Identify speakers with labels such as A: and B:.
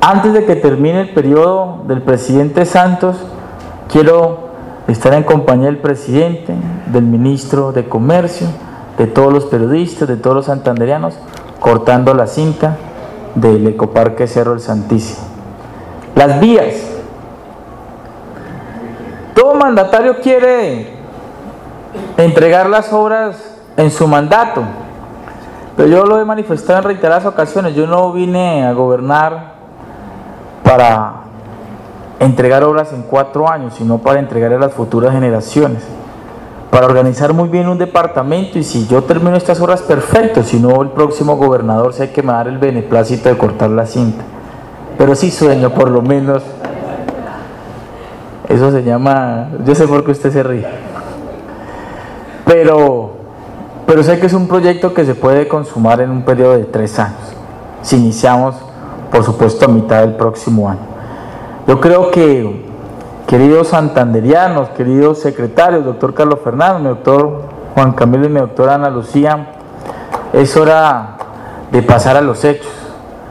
A: antes de que termine el periodo del presidente Santos, quiero estar en compañía del presidente, del ministro de Comercio, de todos los periodistas, de todos los santandereanos, cortando la cinta del Ecoparque Cerro del Santísimo. Las vías. Todo mandatario quiere entregar las obras en su mandato, pero yo lo he manifestado en reiteradas ocasiones. Yo no vine a gobernar para entregar obras en 4 años, sino para entregar a las futuras generaciones, para organizar muy bien un departamento, y si yo termino estas obras, perfecto, si no, el próximo gobernador sé que me va a dar el beneplácito de cortar la cinta, pero sí sueño, por lo menos. Eso se llama, yo sé por qué usted se ríe, pero sé que es un proyecto que se puede consumar en un periodo de 3 años, si iniciamos, por supuesto, a mitad del próximo año. Yo creo que, queridos santanderianos, queridos secretarios, doctor Carlos Fernando, mi doctor Juan Camilo y mi doctora Ana Lucía, es hora de pasar a los hechos.